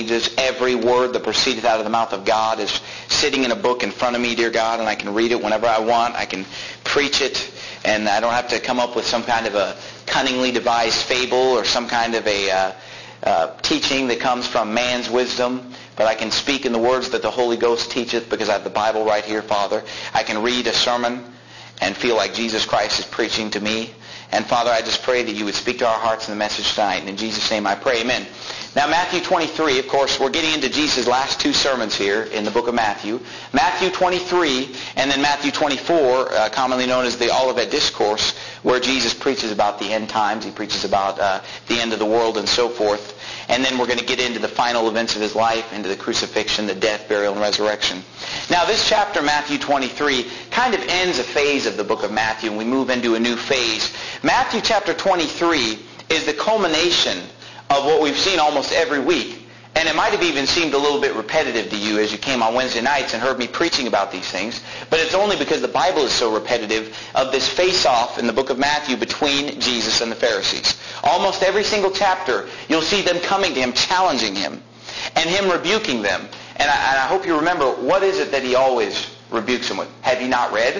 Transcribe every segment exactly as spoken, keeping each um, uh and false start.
pages. Every word that proceedeth out of the mouth of God is sitting in a book in front of me, dear God, and I can read it whenever I want. I can preach it, and I don't have to come up with some kind of a cunningly devised fable or some kind of a uh, uh, teaching that comes from man's wisdom. But I can speak in the words that the Holy Ghost teacheth because I have the Bible right here, Father. I can read a sermon and feel like Jesus Christ is preaching to me. And Father, I just pray that you would speak to our hearts in the message tonight. And in Jesus' name I pray, amen. Now Matthew twenty-three, of course, we're getting into Jesus' last two sermons here in the book of Matthew. Matthew twenty-three and then Matthew twenty-four, uh, commonly known as the Olivet Discourse, where Jesus preaches about the end times. He preaches about uh, the end of the world and so forth. And then we're going to get into the final events of his life, into the crucifixion, the death, burial, and resurrection. Now this chapter, Matthew twenty-three, kind of ends a phase of the book of Matthew, and we move into a new phase. Matthew chapter twenty-three is the culmination of what we've seen almost every week. And it might have even seemed a little bit repetitive to you as you came on Wednesday nights and heard me preaching about these things. But it's only because the Bible is so repetitive of this face-off in the book of Matthew between Jesus and the Pharisees. Almost every single chapter, you'll see them coming to him, challenging him, and him rebuking them. And I, and I hope you remember, what is it that he always rebukes them with? Have you not read?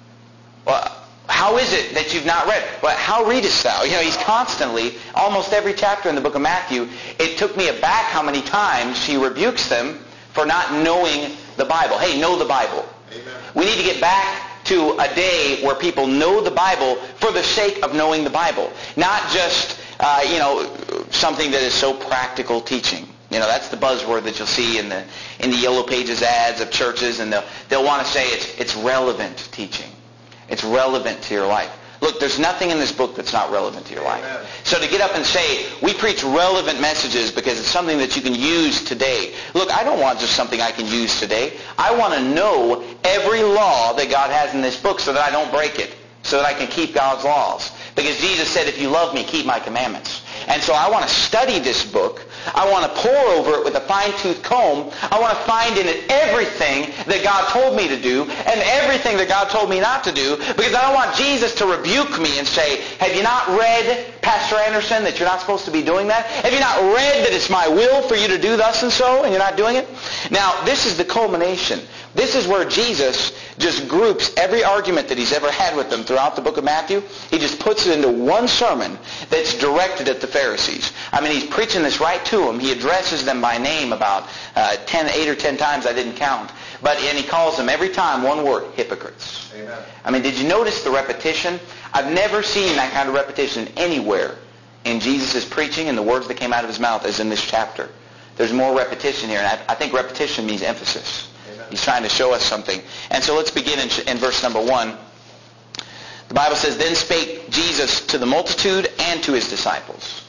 Well, how is it that you've not read? Well, how readest thou? You know, he's constantly, almost every chapter in the book of Matthew, it took me aback how many times he rebukes them for not knowing the Bible. Hey, know the Bible. Amen. We need to get back to a day where people know the Bible for the sake of knowing the Bible. Not just, uh, you know, something that is so practical teaching. You know, that's the buzzword that you'll see in the in the Yellow Pages ads of churches, and they'll, they'll want to say it's it's relevant teaching. It's relevant to your life. Look, there's nothing in this book that's not relevant to your life. Amen. So to get up and say, we preach relevant messages because it's something that you can use today. Look, I don't want just something I can use today. I want to know every law that God has in this book so that I don't break it, so that I can keep God's laws. Because Jesus said, if you love me, keep my commandments. And so I want to study this book. I want to pore over it with a fine-tooth comb. I want to find in it everything that God told me to do and everything that God told me not to do, because I don't want Jesus to rebuke me and say, have you not read, Pastor Anderson, that you're not supposed to be doing that? Have you not read that it's my will for you to do thus and so, and you're not doing it? Now, this is the culmination. This is where Jesus just groups every argument that he's ever had with them throughout the book of Matthew. He just puts it into one sermon that's directed at the Pharisees. I mean, he's preaching this right to them. He addresses them by name about uh, ten, eight or ten times. I didn't count. But and he calls them every time one word, hypocrites. Amen. I mean, did you notice the repetition? I've never seen that kind of repetition anywhere in Jesus' preaching and the words that came out of his mouth as in this chapter. There's more repetition here, and I, I think repetition means emphasis. He's trying to show us something. And so let's begin in, in verse number one. The Bible says, then spake Jesus to the multitude and to his disciples.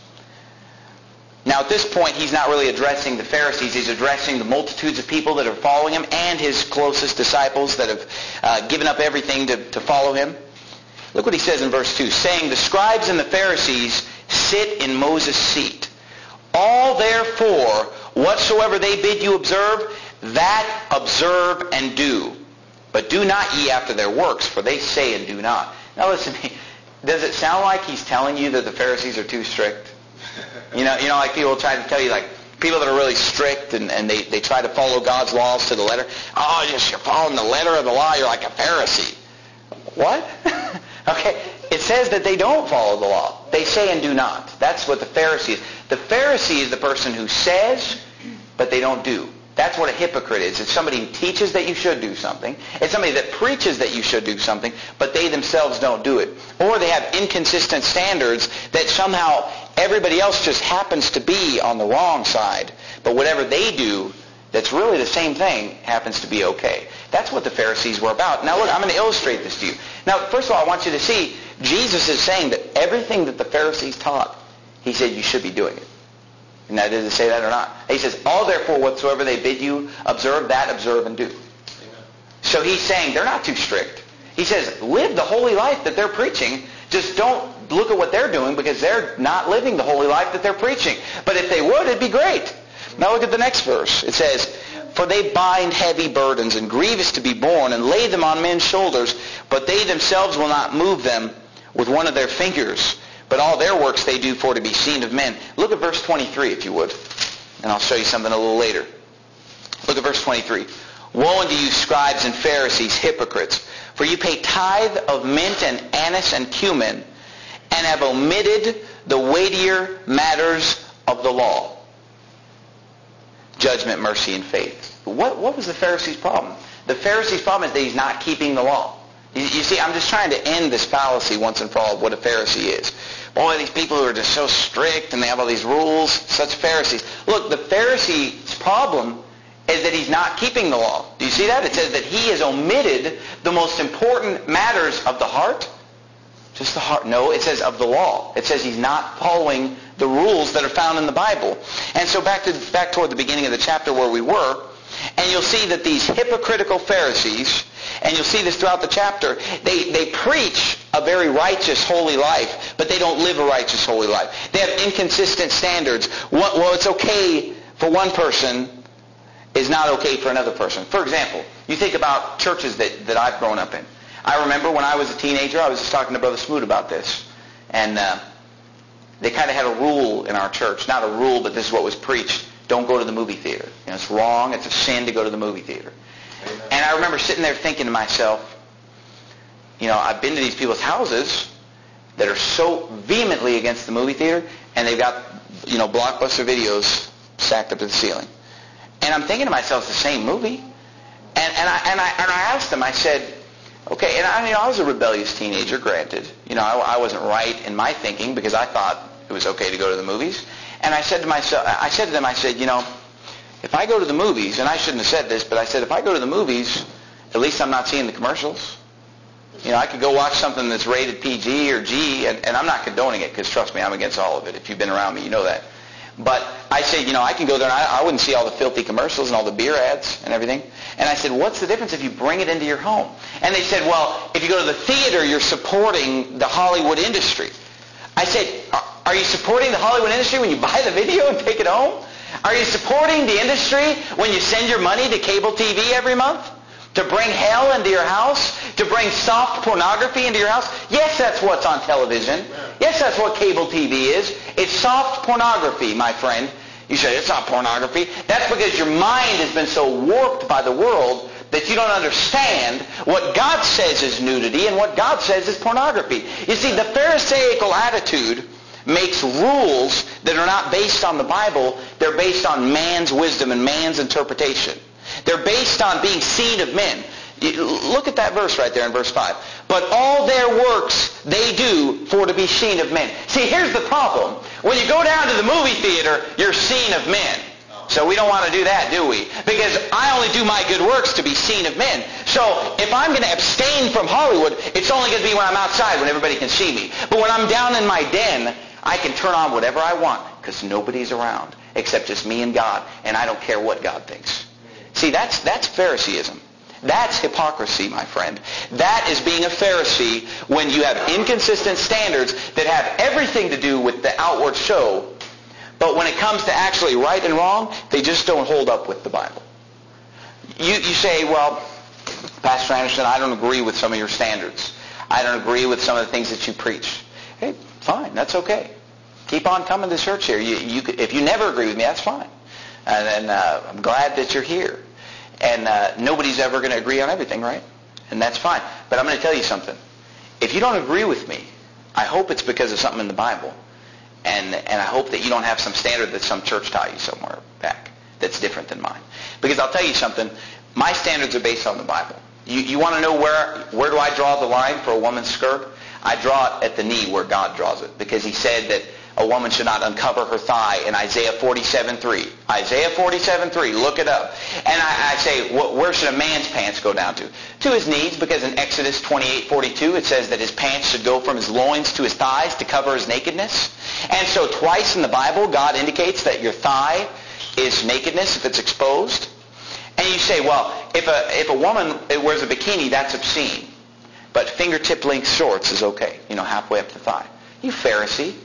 Now at this point, he's not really addressing the Pharisees. He's addressing the multitudes of people that are following him and his closest disciples that have uh, given up everything to, to follow him. Look what he says in verse two, saying, the scribes and the Pharisees sit in Moses' seat. All therefore, whatsoever they bid you observe, that observe and do. But do not ye after their works, for they say and do not. Now listen, does it sound like he's telling you that the Pharisees are too strict? You know, you know, like people try to tell you, like, people that are really strict and, and they, they try to follow God's laws to the letter. Oh, yes, you're following the letter of the law, you're like a Pharisee. What? Okay, it says that they don't follow the law. They say and do not. That's what the Pharisee is. The Pharisee is the person who says, but they don't do. That's what a hypocrite is. It's somebody who teaches that you should do something. It's somebody that preaches that you should do something, but they themselves don't do it. Or they have inconsistent standards that somehow everybody else just happens to be on the wrong side. But whatever they do, that's really the same thing, happens to be okay. That's what the Pharisees were about. Now look, I'm going to illustrate this to you. Now, first of all, I want you to see, Jesus is saying that everything that the Pharisees taught, he said you should be doing it. Now, does it say that or not? He says, all therefore whatsoever they bid you observe, that observe and do. Amen. So he's saying they're not too strict. He says, live the holy life that they're preaching. Just don't look at what they're doing because they're not living the holy life that they're preaching. But if they would, it'd be great. Now look at the next verse. It says, for they bind heavy burdens and grievous to be borne and lay them on men's shoulders, but they themselves will not move them with one of their fingers. But all their works they do for to be seen of men. Look at verse twenty-three, if you would. And I'll show you something a little later. Look at verse twenty-three. Woe unto you, scribes and Pharisees, hypocrites, for you pay tithe of mint and anise and cumin, and have omitted the weightier matters of the law: judgment, mercy, and faith. What, what was the Pharisees' problem? The Pharisees' problem is that he's not keeping the law. You, you see, I'm just trying to end this fallacy once and for all of what a Pharisee is. Boy, these people who are just so strict and they have all these rules, such Pharisees. Look, the Pharisee's problem is that he's not keeping the law. Do you see that? It says that he has omitted the most important matters of the heart. Just the heart. No, it says of the law. It says he's not following the rules that are found in the Bible. And so back to back toward the beginning of the chapter where we were, and you'll see that these hypocritical Pharisees, and you'll see this throughout the chapter, they, they preach a very righteous, holy life, but they don't live a righteous, holy life. They have inconsistent standards. What, well, it's okay for one person is not okay for another person. For example, you think about churches that, that I've grown up in. I remember when I was a teenager, I was just talking to Brother Smoot about this, and uh, they kind of had a rule in our church. Not a rule, but this is what was preached. Don't go to the movie theater. You know, it's wrong. It's a sin to go to the movie theater. Amen. And I remember sitting there thinking to myself, you know, I've been to these people's houses that are so vehemently against the movie theater, and they've got, you know, Blockbuster videos stacked up to the ceiling. And I'm thinking to myself, it's the same movie. And, and, I, and, I, and I asked them, I said, okay, and I, you know, I was a rebellious teenager, granted. You know, I, I wasn't right in my thinking because I thought it was okay to go to the movies. And I said to myself, I said to them, I said, you know, if I go to the movies, and I shouldn't have said this, but I said, if I go to the movies, at least I'm not seeing the commercials. You know, I could go watch something that's rated P G or G, and, and I'm not condoning it, because trust me, I'm against all of it. If you've been around me, you know that. But I said, you know, I can go there, and I, I wouldn't see all the filthy commercials and all the beer ads and everything. And I said, what's the difference if you bring it into your home? And they said, well, if you go to the theater, you're supporting the Hollywood industry. I said, are you supporting the Hollywood industry when you buy the video and take it home? Are you supporting the industry when you send your money to cable T V every month? To bring hell into your house? To bring soft pornography into your house? Yes, that's what's on television. Yes, that's what cable T V is. It's soft pornography, my friend. You say, it's not pornography. That's because your mind has been so warped by the world that you don't understand what God says is nudity and what God says is pornography. You see, the Pharisaical attitude makes rules that are not based on the Bible. They're based on man's wisdom and man's interpretation. They're based on being seen of men. Look at that verse right there in verse five. But all their works they do for to be seen of men. See, here's the problem. When you go down to the movie theater, you're seen of men. So we don't want to do that, do we? Because I only do my good works to be seen of men. So if I'm going to abstain from Hollywood, it's only going to be when I'm outside, when everybody can see me. But when I'm down in my den, I can turn on whatever I want because nobody's around except just me and God, and I don't care what God thinks. See, that's that's Phariseeism. That's hypocrisy, my friend. That is being a Pharisee when you have inconsistent standards that have everything to do with the outward show, but when it comes to actually right and wrong, they just don't hold up with the Bible. You, you say, well, Pastor Anderson, I don't agree with some of your standards. I don't agree with some of the things that you preach. Hey, fine, that's okay. Keep on coming to church here. You, you, if you never agree with me, that's fine. And, and uh, I'm glad that you're here. And uh, nobody's ever going to agree on everything, right? And that's fine. But I'm going to tell you something. If you don't agree with me, I hope it's because of something in the Bible. And and I hope that you don't have some standard that some church taught you somewhere back that's different than mine. Because I'll tell you something. My standards are based on the Bible. You, you want to know where, where do I draw the line for a woman's skirt? I draw it at the knee where God draws it. Because he said that a woman should not uncover her thigh in Isaiah forty-seven three. Isaiah forty-seven three, look it up. And I, I say, wh- where should a man's pants go down to? To his knees, because in Exodus twenty-eight forty-two it says that his pants should go from his loins to his thighs to cover his nakedness. And so twice in the Bible, God indicates that your thigh is nakedness if it's exposed. And you say, well, if a, if a woman wears a bikini, that's obscene. But fingertip length shorts is okay, you know, halfway up the thigh. You Pharisee.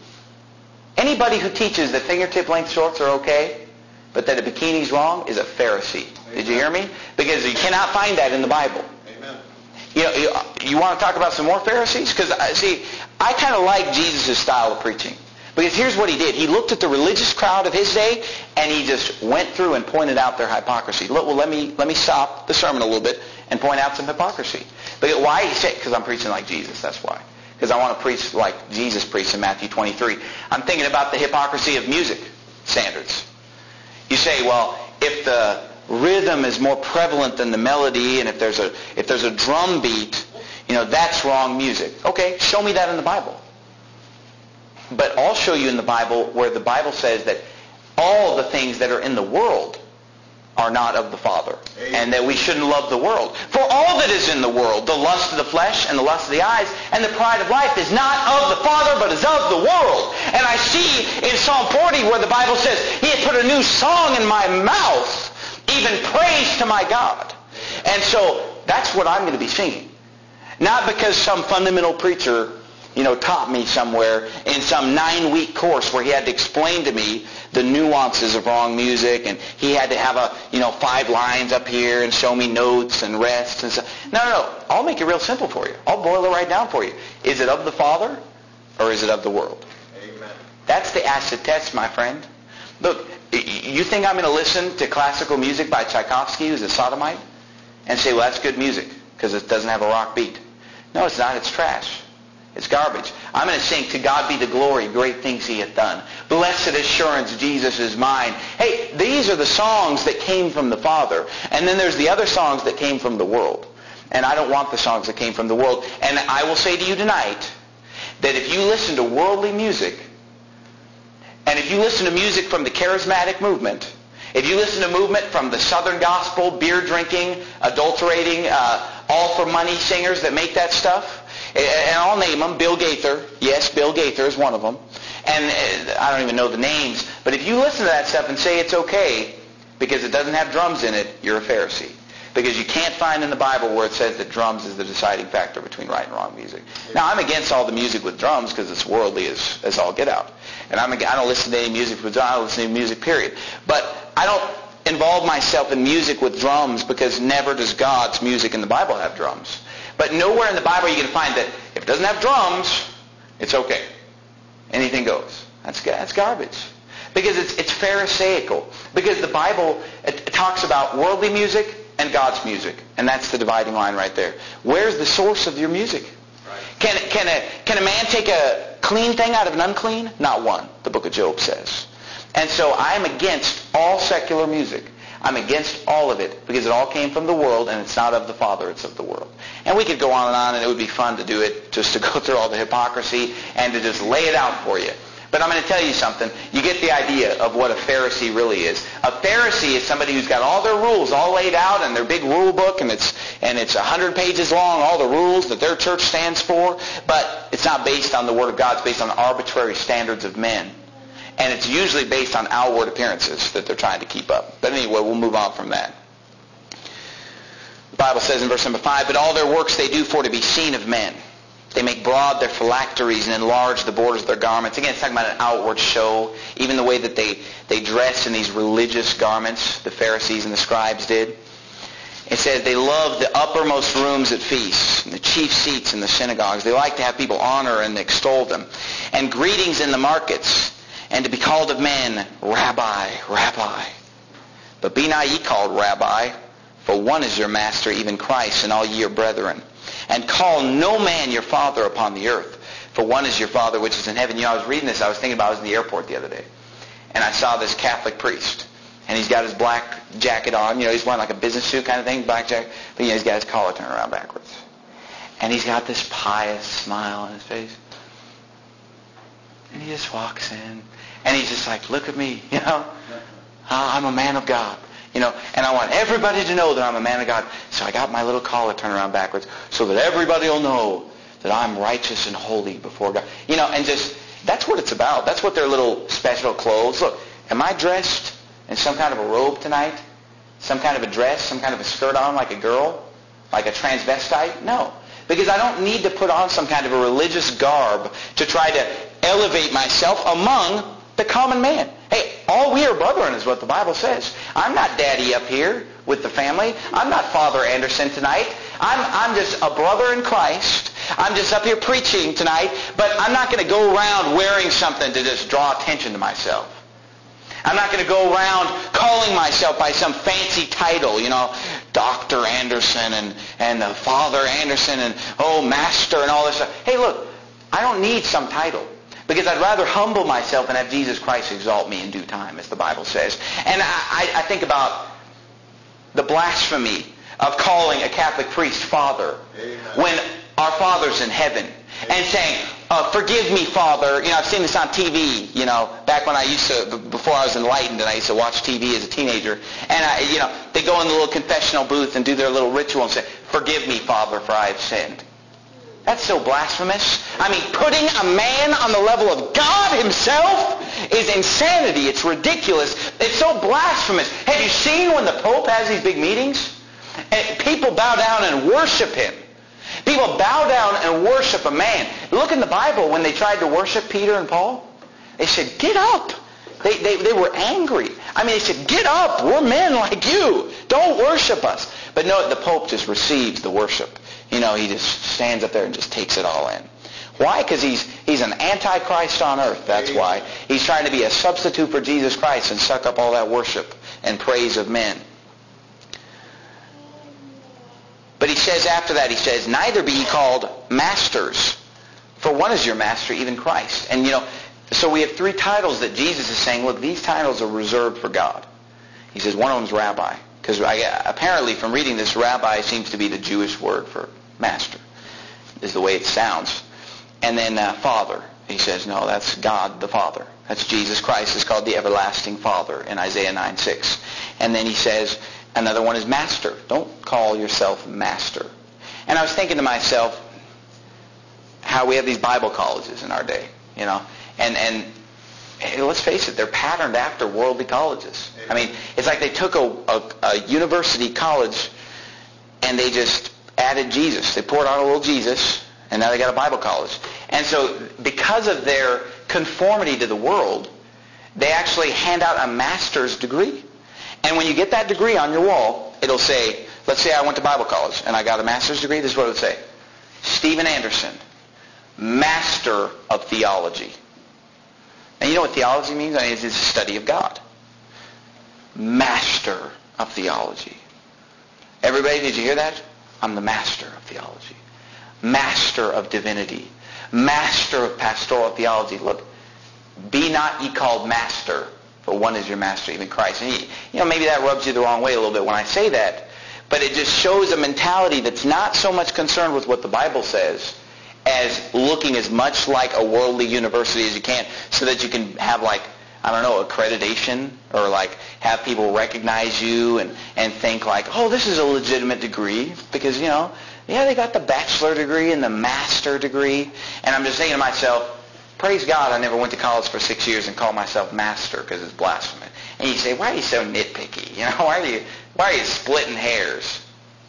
Anybody who teaches that fingertip length shorts are okay, but that a bikini's wrong, is a Pharisee. Amen. Did you hear me? Because you cannot find that in the Bible. Amen. You know, you, you want to talk about some more Pharisees? Because, see, I kind of like Jesus' style of preaching. Because here's what he did. He looked at the religious crowd of his day, and he just went through and pointed out their hypocrisy. Look, well, let me let me stop the sermon a little bit and point out some hypocrisy. But why? He said, because I'm preaching like Jesus, that's why. Because I want to preach like Jesus preached in Matthew twenty-three. I'm thinking about the hypocrisy of music standards. You say, well, if the rhythm is more prevalent than the melody, and if there's a if there's a drum beat, you know, that's wrong music. Okay, show me that in the Bible. But I'll show you in the Bible where the Bible says that all the things that are in the world are not of the Father. Amen. And that we shouldn't love the world. For all that is in the world, the lust of the flesh and the lust of the eyes and the pride of life is not of the Father, but is of the world. And I see in Psalm forty where the Bible says, He has put a new song in my mouth, even praise to my God. And so that's what I'm going to be singing. Not because some fundamental preacher, you know, taught me somewhere in some nine-week course where he had to explain to me the nuances of wrong music, and he had to have a, you know, five lines up here and show me notes and rests and stuff. No, no, no. I'll make it real simple for you. I'll boil it right down for you. Is it of the Father or is it of the world? Amen. That's the acid test, my friend. Look, you think I'm going to listen to classical music by Tchaikovsky, who's a sodomite, and say, well, that's good music because it doesn't have a rock beat? No, it's not. It's trash. It's garbage. I'm going to sing, to God be the glory, great things He hath done. Blessed assurance, Jesus is mine. Hey, these are the songs that came from the Father. And then there's the other songs that came from the world. And I don't want the songs that came from the world. And I will say to you tonight that if you listen to worldly music, and if you listen to music from the charismatic movement, if you listen to movement from the Southern gospel, beer drinking, adulterating, uh, all for money singers that make that stuff, and I'll name them, Bill Gaither. Yes, Bill Gaither is one of them. And I don't even know the names. But if you listen to that stuff and say it's okay because it doesn't have drums in it, you're a Pharisee. Because you can't find in the Bible where it says that drums is the deciding factor between right and wrong music. Now, I'm against all the music with drums because it's worldly as, as all get out. And I'm, I don't listen to any music with drums. I don't listen to music, period. But I don't involve myself in music with drums because never does God's music in the Bible have drums. But nowhere in the Bible are you going to find that if it doesn't have drums, it's okay. Anything goes. That's that's garbage. Because it's it's Pharisaical. Because the Bible it talks about worldly music and God's music. And that's the dividing line right there. Where's the source of your music? Right. Can, can, a, can a man take a clean thing out of an unclean? Not one, the book of Job says. And so I'm against all secular music. I'm against all of it because it all came from the world and it's not of the Father, it's of the world. And we could go on and on and it would be fun to do it, just to go through all the hypocrisy and to just lay it out for you. But I'm going to tell you something. You get the idea of what a Pharisee really is. A Pharisee is somebody who's got all their rules all laid out in their big rule book, and it's and it's one hundred pages long, all the rules that their church stands for, but it's not based on the Word of God. It's based on arbitrary standards of men. And it's usually based on outward appearances that they're trying to keep up. But anyway, we'll move on from that. The Bible says in verse number five, but all their works they do for to be seen of men. They make broad their phylacteries and enlarge the borders of their garments. Again, it's talking about an outward show. Even the way that they, they dress in these religious garments, the Pharisees and the scribes did. It says they love the uppermost rooms at feasts, and the chief seats in the synagogues. They like to have people honor and extol them. And greetings in the markets, and to be called of men, Rabbi, Rabbi. But be not ye called Rabbi, for one is your master, even Christ, and all ye are brethren. And call no man your father upon the earth, for one is your Father which is in heaven. You know, I was reading this, I was thinking about, I was in the airport the other day, and I saw this Catholic priest, and he's got his black jacket on, you know, he's wearing like a business suit kind of thing, black jacket, but you know, he's got his collar turned around backwards. And he's got this pious smile on his face. And he just walks in, and he's just like, look at me, you know, I'm a man of God. You know, and I want everybody to know that I'm a man of God. So I got my little collar turned around backwards so that everybody will know that I'm righteous and holy before God. You know, and just, that's what it's about. That's what their little special clothes. Look, am I dressed in some kind of a robe tonight? Some kind of a dress? Some kind of a skirt on like a girl? Like a transvestite? No. Because I don't need to put on some kind of a religious garb to try to elevate myself among the common man. Hey, all we are brethren is what the Bible says. I'm not daddy up here with the family. I'm not Father Anderson tonight. I'm, I'm just a brother in Christ. I'm just up here preaching tonight, but I'm not going to go around wearing something to just draw attention to myself. I'm not going to go around calling myself by some fancy title, you know, Doctor Anderson and, and uh, Father Anderson and, oh, Master and all this stuff. Hey, look, I don't need some title because I'd rather humble myself and have Jesus Christ exalt me in due time, as the Bible says. And I, I think about the blasphemy of calling a Catholic priest Father. Amen. When our Father's in heaven. And saying, uh, forgive me, Father. You know, I've seen this on T V, you know, back when I used to, before I was enlightened and I used to watch T V as a teenager. And, I, you know, they go in the little confessional booth and do their little ritual and say, forgive me, Father, for I have sinned. That's so blasphemous. I mean, putting a man on the level of God himself is insanity. It's ridiculous. It's so blasphemous. Have you seen when the Pope has these big meetings? And people bow down and worship him. People bow down and worship a man. Look in the Bible when they tried to worship Peter and Paul. They said, get up. They, they, they were angry. I mean, they said, get up. We're men like you. Don't worship us. But no, the Pope just receives the worship. You know, he just stands up there and just takes it all in. Why? Because he's, he's an antichrist on earth. That's why. He's trying to be a substitute for Jesus Christ and suck up all that worship and praise of men. But he says after that, he says, neither be ye called masters, for one is your master, even Christ. And you know, so we have three titles that Jesus is saying, look, these titles are reserved for God. He says one of them's rabbi. Because apparently from reading this, rabbi seems to be the Jewish word for master, is the way it sounds. And then uh, Father. He says, no, that's God the Father. That's Jesus Christ. Is called the everlasting Father in Isaiah nine six. And then he says, another one is master. Don't call yourself master. And I was thinking to myself how we have these Bible colleges in our day, you know. And, and hey, let's face it, they're patterned after worldly colleges. I mean, it's like they took a, a, a university college and they just added Jesus. They poured on a little Jesus, and now they got a Bible college. And so because of their conformity to the world, they actually hand out a master's degree. And when you get that degree on your wall, it'll say, let's say I went to Bible college and I got a master's degree. This is what it would say. Stephen Anderson, Master of Theology. And you know what theology means? I mean, it's the study of God. Master of Theology. Everybody, did you hear that? I'm the Master of Theology. Master of Divinity. Master of Pastoral Theology. Look, be not ye called master, for one is your master, even Christ. And he, you know, maybe that rubs you the wrong way a little bit when I say that, but it just shows a mentality that's not so much concerned with what the Bible says as looking as much like a worldly university as you can, so that you can have, like, I don't know, accreditation, or like have people recognize you and, and think like, oh, this is a legitimate degree, because, you know, yeah, they got the bachelor degree and the master degree. And I'm just saying to myself, praise God I never went to college for six years and called myself master, because it's blasphemy. And you say, why are you so nitpicky? You know, why are you why are you splitting hairs?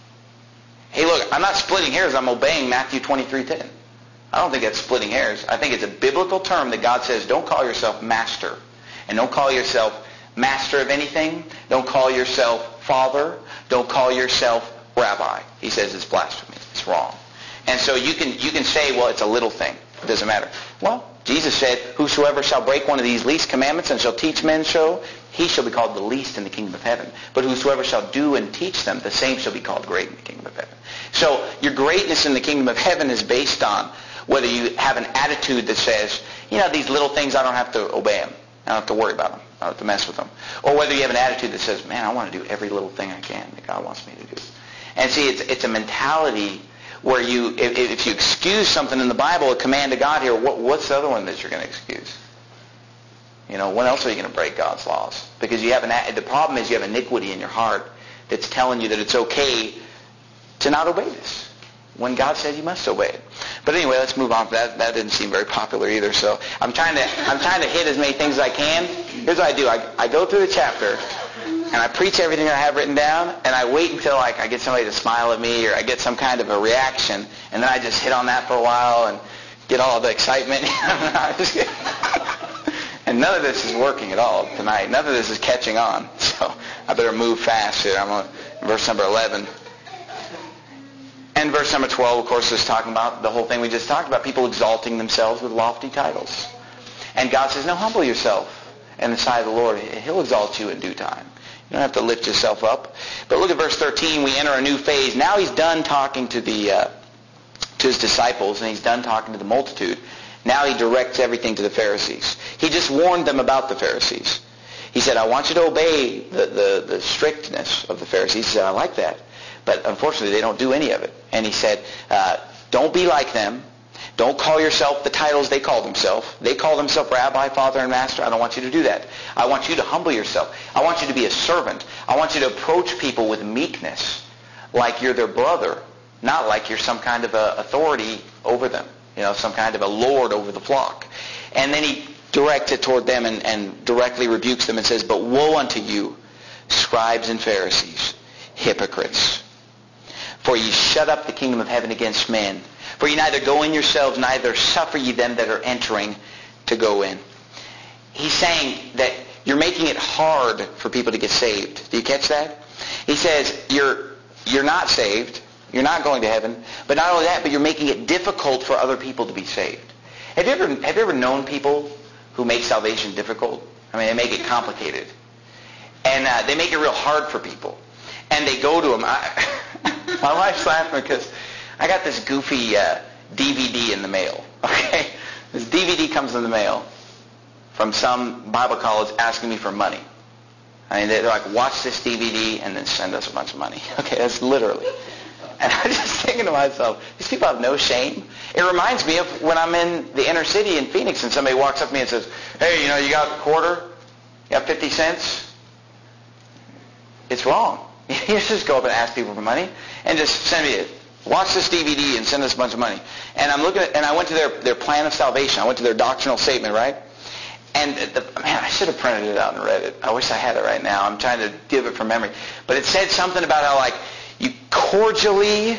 Hey, look, I'm not splitting hairs. I'm obeying Matthew twenty-three ten. I don't think that's splitting hairs. I think it's a biblical term that God says, don't call yourself master. And don't call yourself master of anything. Don't call yourself father. Don't call yourself rabbi. He says it's blasphemy. It's wrong. And so you can you can say, well, it's a little thing. It doesn't matter. Well, Jesus said, whosoever shall break one of these least commandments and shall teach men so, he shall be called the least in the kingdom of heaven. But whosoever shall do and teach them, the same shall be called great in the kingdom of heaven. So your greatness in the kingdom of heaven is based on whether you have an attitude that says, you know, these little things, I don't have to obey them. I don't have to worry about them. I don't have to mess with them. Or whether you have an attitude that says, man, I want to do every little thing I can that God wants me to do. And see, it's it's a mentality where you, if, if you excuse something in the Bible, a command of God here, what, what's the other one that you're going to excuse? You know, when else are you going to break God's laws? Because you have an, the problem is you have iniquity in your heart that's telling you that it's okay to not obey this, when God says you must obey it. But anyway, let's move on. That that didn't seem very popular either. So I'm trying to I'm trying to hit as many things as I can. Here's what I do. I, I go through the chapter and I preach everything I have written down, and I wait until like I get somebody to smile at me or I get some kind of a reaction, and then I just hit on that for a while and get all the excitement. And none of this is working at all tonight. None of this is catching on. So I better move fast here. I'm on verse number eleven. And verse number twelve, of course, is talking about the whole thing we just talked about, people exalting themselves with lofty titles. And God says, no, humble yourself in the sight of the Lord. He'll exalt you in due time. You don't have to lift yourself up. But look at verse thirteen. We enter a new phase. Now he's done talking to the uh, to his disciples, and he's done talking to the multitude. Now he directs everything to the Pharisees. He just warned them about the Pharisees. He said, I want you to obey the, the, the strictness of the Pharisees. He said, I like that. But unfortunately, they don't do any of it. And he said, uh, don't be like them. Don't call yourself the titles they call themselves. They call themselves Rabbi, Father, and Master. I don't want you to do that. I want you to humble yourself. I want you to be a servant. I want you to approach people with meekness, like you're their brother, not like you're some kind of a authority over them, you know, some kind of a lord over the flock. And then he directs it toward them and, and directly rebukes them and says, but woe unto you, scribes and Pharisees, hypocrites! For ye shut up the kingdom of heaven against men. For ye neither go in yourselves, neither suffer ye them that are entering to go in. He's saying that you're making it hard for people to get saved. Do you catch that? He says you're you're not saved. You're not going to heaven. But not only that, but you're making it difficult for other people to be saved. Have you ever have you ever known people who make salvation difficult? I mean, they make it complicated. And uh, they make it real hard for people. And they go to them. I, my wife's laughing because I got this goofy uh, D V D in the mail. Okay? This D V D comes in the mail from some Bible college asking me for money. I mean, they're like, watch this D V D and then send us a bunch of money. Okay, that's literally. And I'm just thinking to myself, these people have no shame. It reminds me of when I'm in the inner city in Phoenix and somebody walks up to me and says, hey, you know, you got a quarter? You got fifty cents? It's wrong. You just go up and ask people for money and just send me it. Watch this D V D and send us a bunch of money. And I'm looking at, and I went to their, their plan of salvation. I went to their doctrinal statement, right? And the, man, I should have printed it out and read it. I wish I had it right now. I'm trying to give it from memory. But it said something about how, like, you cordially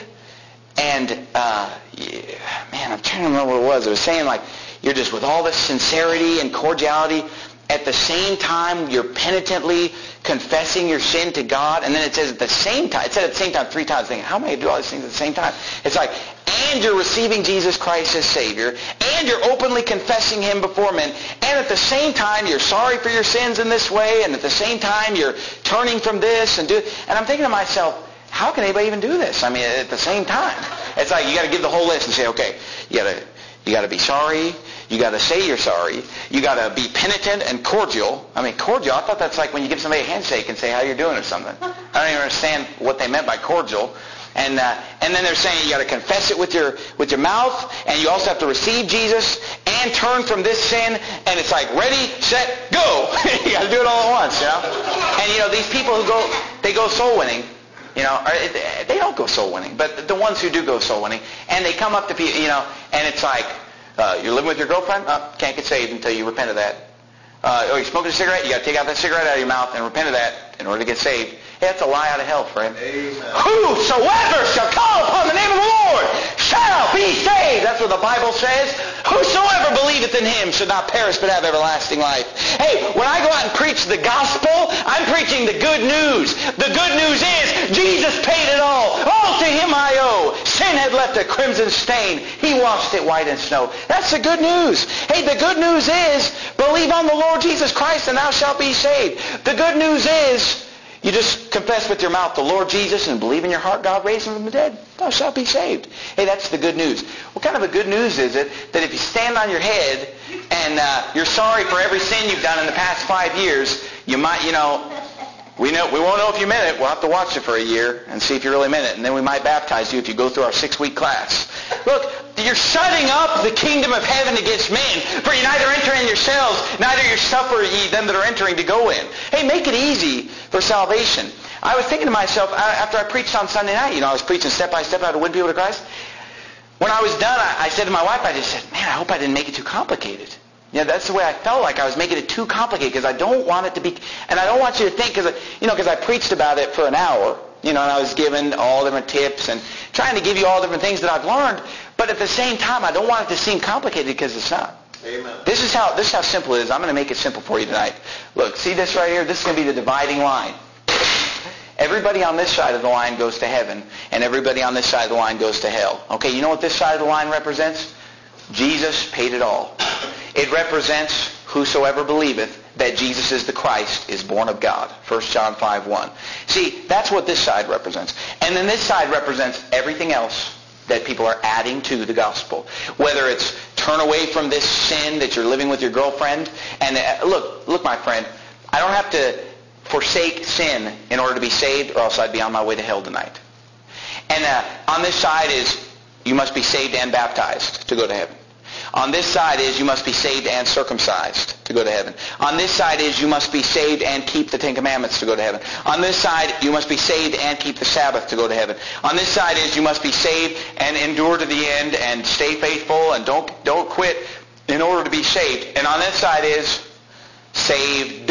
and, uh, yeah, man, I'm trying to remember what it was. It was saying, like, you're just with all this sincerity and cordiality. At the same time, you're penitently confessing your sin to God. And then it says at the same time, it said at the same time three times, thinking, how am I going to do all these things at the same time? It's like, and you're receiving Jesus Christ as Savior, and you're openly confessing Him before men, and at the same time, you're sorry for your sins in this way, and at the same time, you're turning from this and do. And I'm thinking to myself, how can anybody even do this? I mean, at the same time. It's like you got to give the whole list and say, okay, you got to you got to be sorry. You got to say you're sorry. You got to be penitent and cordial. I mean, cordial, I thought that's like when you give somebody a handshake and say how you're doing or something. I don't even understand what they meant by cordial. And uh, and then they're saying you got to confess it with your with your mouth, and you also have to receive Jesus and turn from this sin. And it's like ready, set, go. You got to do it all at once, you know. And you know these people who go, they go soul winning. You know, or they don't go soul winning, but the ones who do go soul winning, and they come up to people, you know, and it's like, uh, you're living with your girlfriend? Oh, can't get saved until you repent of that. Uh, oh, you're smoking a cigarette? You got to take out that cigarette out of your mouth and repent of that in order to get saved. Hey, that's a lie out of hell, friend. Amen. Whosoever shall call upon the name of the Lord shall be saved. That's what the Bible says. Whosoever believeth in Him should not perish but have everlasting life. Hey, when I go out and preach the gospel, I'm preaching the good news. The good news is Jesus paid it all. All to Him I owe. Sin had left a crimson stain. He washed it white as snow. That's the good news. Hey, the good news is believe on the Lord Jesus Christ and thou shalt be saved. The good news is you just confess with your mouth the Lord Jesus and believe in your heart God raised Him from the dead. Thou shalt be saved. Hey, that's the good news. What kind of a good news is it that if you stand on your head and uh, you're sorry for every sin you've done in the past five years, you might, you know, we know we won't know if you meant it. We'll have to watch it for a year and see if you really meant it. And then we might baptize you if you go through our six-week class. Look, you're shutting up the kingdom of heaven against men. For you neither enter in yourselves, neither you suffer ye them that are entering to go in. Hey, make it easy for salvation. I was thinking to myself, after I preached on Sunday night, you know, I was preaching step by step how to win people to Christ. When I was done, I, I said to my wife, I just said, man, I hope I didn't make it too complicated. You know, that's the way I felt like I was making it too complicated because I don't want it to be, and I don't want you to think, because, you know, because I preached about it for an hour, you know, and I was giving all different tips and trying to give you all different things that I've learned, but at the same time, I don't want it to seem complicated because it's not. Amen. This is how this is how simple it is. I'm going to make it simple for you tonight. Look, see this right here? This is going to be the dividing line. Everybody on this side of the line goes to heaven, and everybody on this side of the line goes to hell. Okay, you know what this side of the line represents? Jesus paid it all. It represents whosoever believeth that Jesus is the Christ is born of God. First John five one. See, that's what this side represents. And then this side represents everything else that people are adding to the gospel. Whether it's turn away from this sin that you're living with your girlfriend. And uh, look, look my friend, I don't have to forsake sin in order to be saved, or else I'd be on my way to hell tonight. And uh, on this side is you must be saved and baptized to go to heaven. On this side is you must be saved and circumcised to go to heaven. On this side is you must be saved and keep the Ten Commandments to go to heaven. On this side you must be saved and keep the Sabbath to go to heaven. On this side is you must be saved and endure to the end and stay faithful and don't don't quit in order to be saved. And on this side is saved,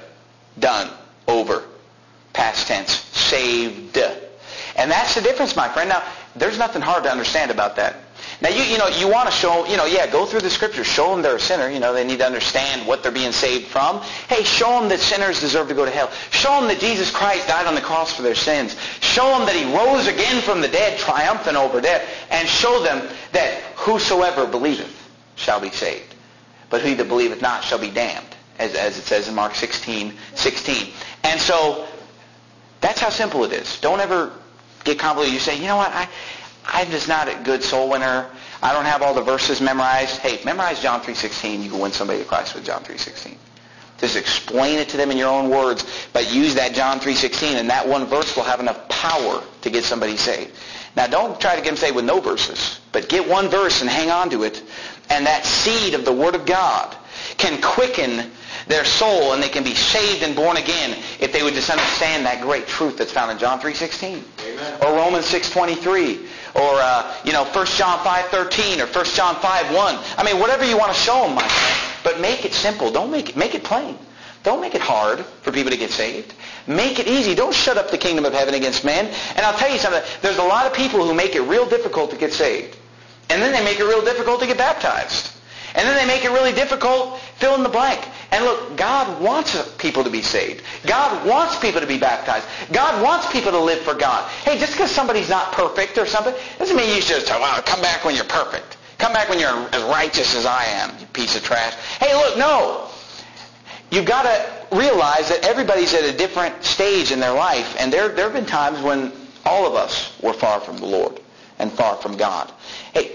done, over, past tense, saved. And that's the difference, my friend. Now, there's nothing hard to understand about that. Now, you you know, you want to show, you know, yeah, go through the Scriptures. Show them they're a sinner. You know, they need to understand what they're being saved from. Hey, show them that sinners deserve to go to hell. Show them that Jesus Christ died on the cross for their sins. Show them that He rose again from the dead, triumphant over death. And show them that whosoever believeth shall be saved. But he that believeth not shall be damned, as, as it says in Mark sixteen sixteen. And so, that's how simple it is. Don't ever get convoluted. You say, you know what, I... I'm just not a good soul winner. I don't have all the verses memorized. Hey, memorize John three sixteen. You can win somebody to Christ with John three sixteen. Just explain it to them in your own words, but use that John three sixteen, and that one verse will have enough power to get somebody saved. Now, don't try to get them saved with no verses, but get one verse and hang on to it, and that seed of the Word of God can quicken their soul, and they can be saved and born again if they would just understand that great truth that's found in John three sixteen. Amen. Or Romans six twenty-three. Or, uh, you know, First John five thirteen or First John five one. I mean, whatever you want to show them, my friend. But make it simple. Don't make it, make it plain. Don't make it hard for people to get saved. Make it easy. Don't shut up the kingdom of heaven against men. And I'll tell you something. There's a lot of people who make it real difficult to get saved. And then they make it real difficult to get baptized. And then they make it really difficult, fill in the blank. And look, God wants people to be saved. God wants people to be baptized. God wants people to live for God. Hey, just because somebody's not perfect or something, doesn't mean you should just, well, come back when you're perfect. Come back when you're as righteous as I am, you piece of trash. Hey, look, no. You've got to realize that everybody's at a different stage in their life. And there, there have been times when all of us were far from the Lord and far from God. Hey,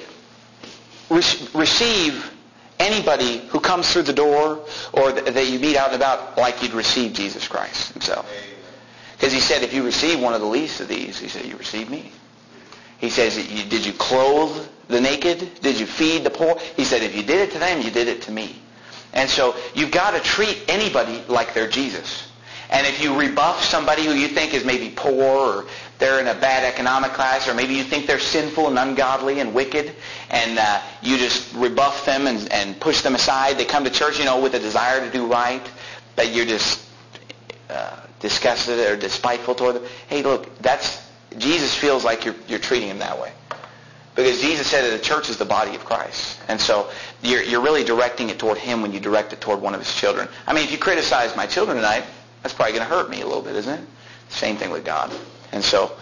re- receive anybody who comes through the door or th- that you meet out and about like you'd receive Jesus Christ Himself. Because He said, if you receive one of the least of these, He said, you receive me. He says, did you clothe the naked? Did you feed the poor? He said, if you did it to them, you did it to me. And so you've got to treat anybody like they're Jesus. And if you rebuff somebody who you think is maybe poor, or they're in a bad economic class, or maybe you think they're sinful and ungodly and wicked, and uh, you just rebuff them and, and push them aside. They come to church, you know, with a desire to do right, but you're just uh, disgusted or despiteful toward them. Hey, look, that's Jesus feels like you're you're treating him that way. Because Jesus said that the church is the body of Christ. And so you're, you're really directing it toward Him when you direct it toward one of His children. I mean, if you criticize my children tonight, that's probably going to hurt me a little bit, isn't it? Same thing with God. And so,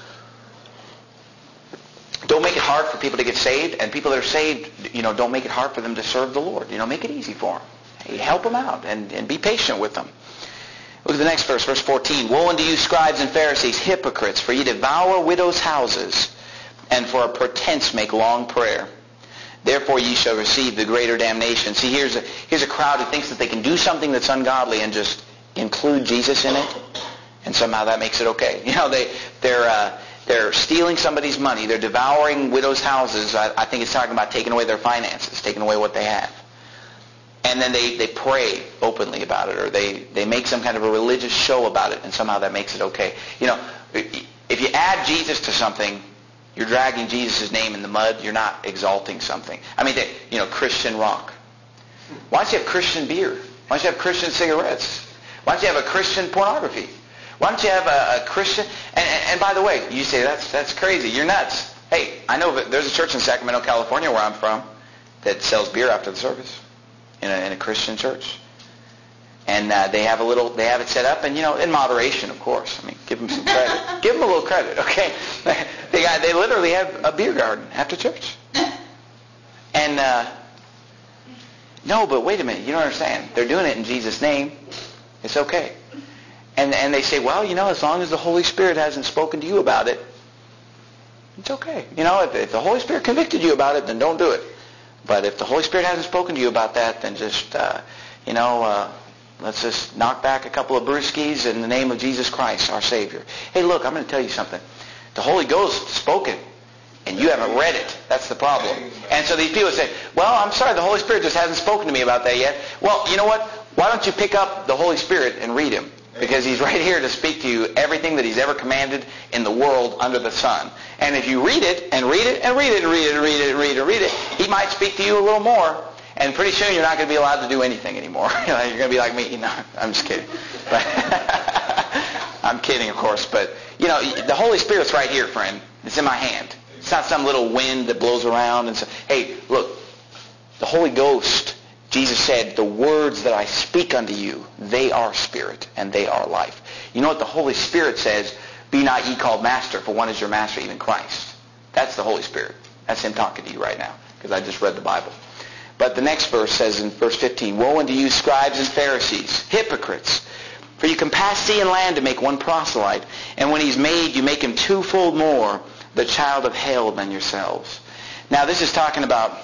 don't make it hard for people to get saved. And people that are saved, you know, don't make it hard for them to serve the Lord. You know, make it easy for them. Hey, help them out and, and be patient with them. Look at the next verse, verse fourteen. Woe unto you, scribes and Pharisees, hypocrites, for ye devour widows' houses, and for a pretense make long prayer. Therefore ye shall receive the greater damnation. See, here's a, here's a crowd who thinks that they can do something that's ungodly and just include Jesus in it, and somehow that makes it okay. You know, they, they're, uh, they're stealing somebody's money. They're devouring widows' houses. I, I think it's talking about taking away their finances, taking away what they have. And then they, they pray openly about it, or they, they make some kind of a religious show about it, and somehow that makes it okay. You know, if you add Jesus to something, you're dragging Jesus' name in the mud. You're not exalting something. I mean, they, you know, Christian rock. Why don't you have Christian beer? Why don't you have Christian cigarettes? Why don't you have a Christian pornography? Why don't you have a, a Christian... And, and, and by the way, you say, that's that's crazy. You're nuts. Hey, I know that there's a church in Sacramento, California, where I'm from, that sells beer after the service in a, in a Christian church. And uh, they have a little... They have it set up, and, you know, in moderation, of course. I mean, give them some credit. give them a little credit, okay? They got, they literally have a beer garden after church. And, uh, no, but wait a minute, you don't understand. They're doing it in Jesus' name. It's okay. And and they say, well, you know, as long as the Holy Spirit hasn't spoken to you about it, it's okay. You know, if, if the Holy Spirit convicted you about it, then don't do it. But if the Holy Spirit hasn't spoken to you about that, then just, uh, you know, uh, let's just knock back a couple of brewskis in the name of Jesus Christ, our Savior. Hey, look, I'm going to tell you something. The Holy Ghost spoke it, and you haven't read it. That's the problem. And so these people say, well, I'm sorry, the Holy Spirit just hasn't spoken to me about that yet. Well, you know what? Why don't you pick up the Holy Spirit and read Him? Because He's right here to speak to you everything that He's ever commanded in the world under the sun. And if you read it, and read it, and read it, and read it, and read it, and read it, and read it, He might speak to you a little more. And pretty soon you're not going to be allowed to do anything anymore. You're going to be like me. No, I'm just kidding. But I'm kidding, of course. But, you know, the Holy Spirit's right here, friend. It's in my hand. It's not some little wind that blows around and says, hey, look, the Holy Ghost, Jesus said, the words that I speak unto you, they are spirit and they are life. You know what the Holy Spirit says? Be not ye called master, for one is your master, even Christ. That's the Holy Spirit. That's Him talking to you right now, because I just read the Bible. But the next verse says in verse fifteen, woe unto you, scribes and Pharisees, hypocrites! For you compass sea and land to make one proselyte, and when he's made, you make him twofold more the child of hell than yourselves. Now this is talking about,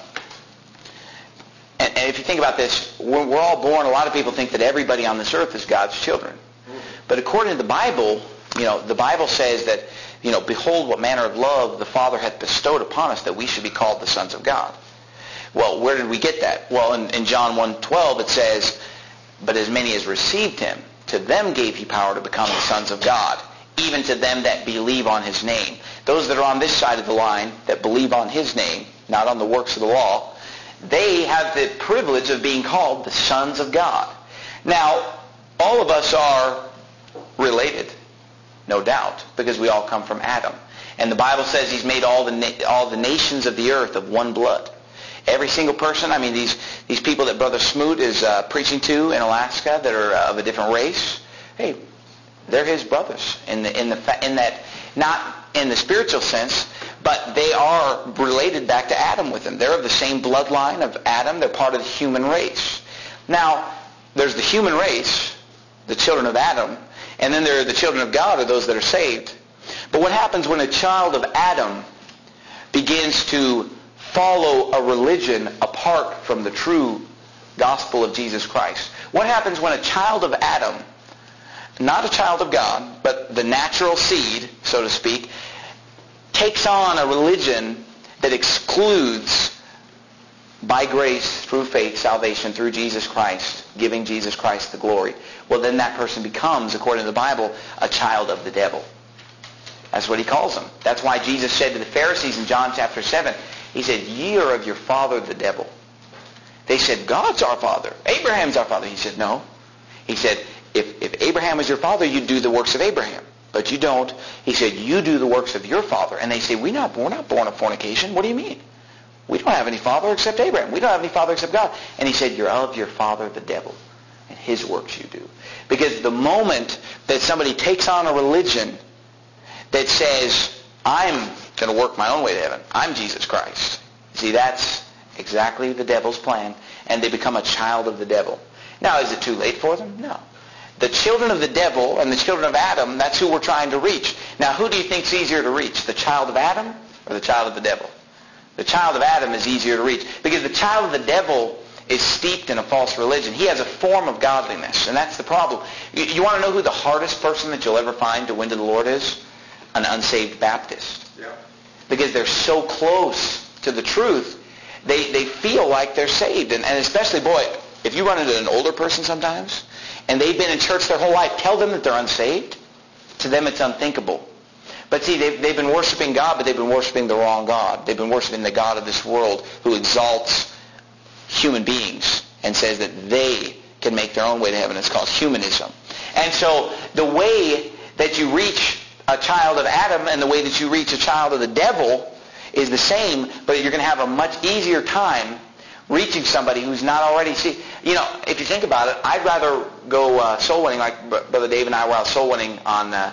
and, and if you think about this, we're, we're all born, a lot of people think that everybody on this earth is God's children. But according to the Bible, you know, the Bible says that, you know, behold what manner of love the Father hath bestowed upon us, that we should be called the sons of God. Well, where did we get that? Well, in, in John one twelve it says, but as many as received Him, to them gave He power to become the sons of God, even to them that believe on His name. Those that are on this side of the line, that believe on His name, not on the works of the law, they have the privilege of being called the sons of God. Now, all of us are related, no doubt, because we all come from Adam. And the Bible says He's made all the na- all the nations of the earth of one blood. Every single person, I mean, these these people that Brother Smoot is uh, preaching to in Alaska that are uh, of a different race, hey, they're his brothers in the in the in that, not in the spiritual sense, but they are related back to Adam with him. They're of the same bloodline of Adam. They're part of the human race. Now, there's the human race, the children of Adam, and then there are the children of God, or those that are saved. But what happens when a child of Adam begins to follow a religion apart from the true gospel of Jesus Christ? What happens when a child of Adam, not a child of God, but the natural seed, so to speak, takes on a religion that excludes, by grace, through faith, salvation through Jesus Christ, giving Jesus Christ the glory? Well, then that person becomes, according to the Bible, a child of the devil. That's what He calls them. That's why Jesus said to the Pharisees in John chapter seven, He said, ye are of your father the devil. They said, God's our father. Abraham's our father. He said, no. He said, if, if Abraham is your father, you do the works of Abraham. But you don't. He said, you do the works of your father. And they say, we're not, we're not born of fornication. What do you mean? We don't have any father except Abraham. We don't have any father except God. And He said, you're of your father the devil, and his works you do. Because the moment that somebody takes on a religion that says, I'm going to work my own way to heaven, I'm Jesus Christ. See, that's exactly the devil's plan, and they become a child of the devil. Now, is it too late for them? No. The children of the devil and the children of Adam, that's who we're trying to reach. Now, who do you think is easier to reach, the child of Adam or the child of the devil? The child of Adam is easier to reach, because the child of the devil is steeped in a false religion. He has a form of godliness, and that's the problem. You, you want to know who the hardest person that you'll ever find to win to the Lord is? An unsaved Baptist. Yeah. Because they're so close to the truth, they, they feel like they're saved. And, and especially, boy, if you run into an older person sometimes, and they've been in church their whole life, tell them that they're unsaved. To them it's unthinkable. But see, they've, they've been worshiping God, but they've been worshiping the wrong God. They've been worshiping the God of this world, who exalts human beings and says that they can make their own way to heaven. It's called humanism. And so the way that you reach a child of Adam and the way that you reach a child of the devil is the same, but you're going to have a much easier time reaching somebody who's not already... See, you know, if you think about it, I'd rather go uh, soul winning, like Brother Dave and I were out soul winning on uh,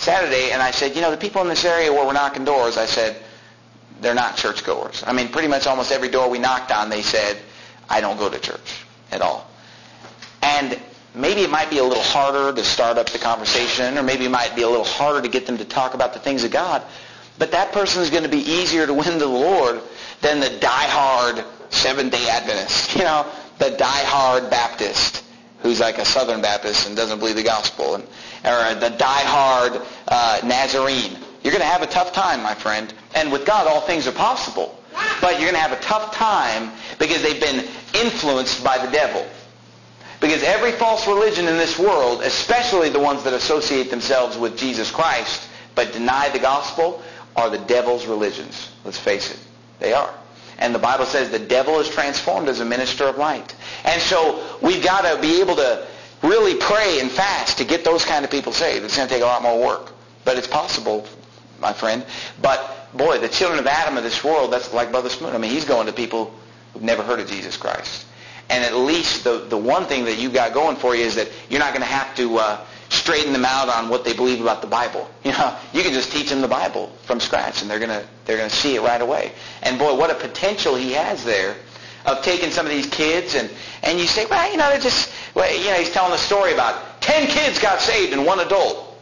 Saturday, and I said, you know, the people in this area where we're knocking doors, I said, they're not churchgoers. I mean, pretty much almost every door we knocked on, they said, I don't go to church at all. And maybe it might be a little harder to start up the conversation, or maybe it might be a little harder to get them to talk about the things of God, but that person is going to be easier to win to the Lord than the die-hard Seventh-day Adventist, you know, the die-hard Baptist who's like a Southern Baptist and doesn't believe the gospel, and or the die-hard uh, Nazarene. You're going to have a tough time, my friend. And with God, all things are possible. But you're going to have a tough time because they've been influenced by the devil. Because every false religion in this world, especially the ones that associate themselves with Jesus Christ but deny the gospel, are the devil's religions. Let's face it. They are. And the Bible says the devil is transformed as a minister of light. And so we've got to be able to really pray and fast to get those kind of people saved. It's going to take a lot more work. But it's possible, my friend. But, boy, the children of Adam of this world, that's like Brother Smoot. I mean, he's going to people who've never heard of Jesus Christ. And at least the, the one thing that you've got going for you is that you're not going to have to uh, straighten them out on what they believe about the Bible. You know, you can just teach them the Bible from scratch, and they're going to they're going to see it right away. And, boy, what a potential he has there of taking some of these kids, and, and you say, well, you know, they're just, well, you know, he's telling a story about ten kids got saved and one adult.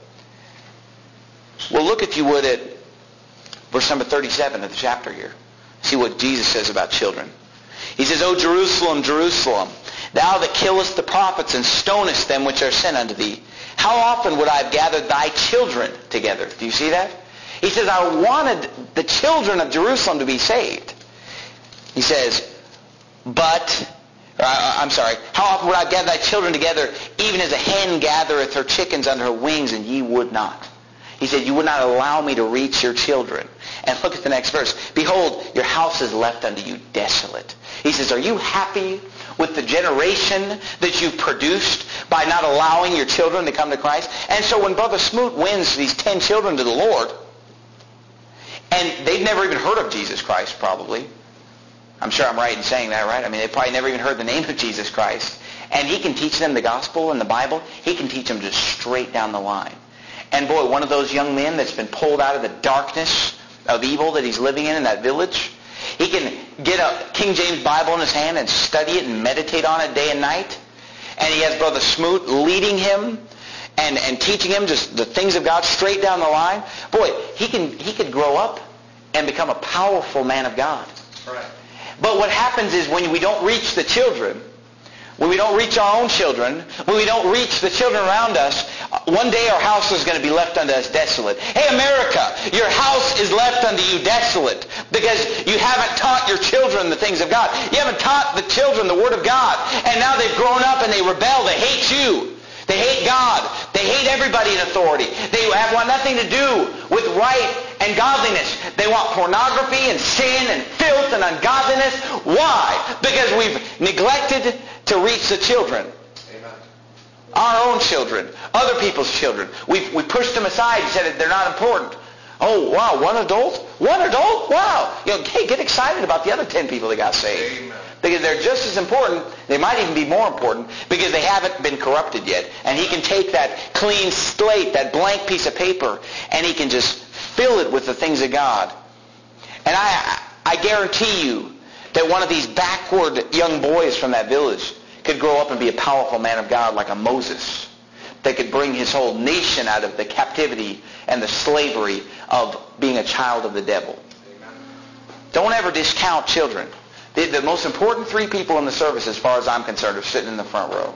Well, look, if you would, at verse number thirty-seven of the chapter here. See what Jesus says about children. He says, O Jerusalem, Jerusalem, thou that killest the prophets and stonest them which are sent unto thee, how often would I have gathered thy children together? Do you see that? He says, I wanted the children of Jerusalem to be saved. He says, but, or, I'm sorry, how often would I have gathered thy children together, even as a hen gathereth her chickens under her wings, and ye would not? He said, you would not allow me to reach your children. And look at the next verse. Behold, your house is left unto you desolate. He says, are you happy with the generation that you've produced by not allowing your children to come to Christ? And so when Brother Smoot wins these ten children to the Lord, and they've never even heard of Jesus Christ probably. I'm sure I'm right in saying that, right? I mean, they've probably never even heard the name of Jesus Christ. And he can teach them the gospel and the Bible. He can teach them just straight down the line. And boy, one of those young men that's been pulled out of the darkness of evil that he's living in in that village, he can get a King James Bible in his hand and study it and meditate on it day and night. And he has Brother Smoot leading him and, and teaching him just the things of God straight down the line. Boy, he can he could grow up and become a powerful man of God. Right. But what happens is when we don't reach the children, when we don't reach our own children, when we don't reach the children around us, one day our house is going to be left unto us desolate. Hey, America, your house is left unto you desolate because you haven't taught your children the things of God. You haven't taught the children the Word of God. And now they've grown up and they rebel. They hate you. They hate God. They hate everybody in authority. They have want nothing to do with right and godliness. They want pornography and sin and filth and ungodliness. Why? Because we've neglected to reach the children. Amen. Our own children. Other people's children. We've, we pushed them aside and said they're not important. Oh, wow, one adult? One adult? Wow. You know, hey, get excited about the other ten people that got saved. Amen. Because they're just as important. They might even be more important because they haven't been corrupted yet. And he can take that clean slate, that blank piece of paper, and he can just fill it with the things of God. And I, I guarantee you that one of these backward young boys from that village could grow up and be a powerful man of God like a Moses that could bring his whole nation out of the captivity and the slavery of being a child of the devil. Amen. Don't ever discount children. The, the most important three people in the service, as far as I'm concerned, are sitting in the front row.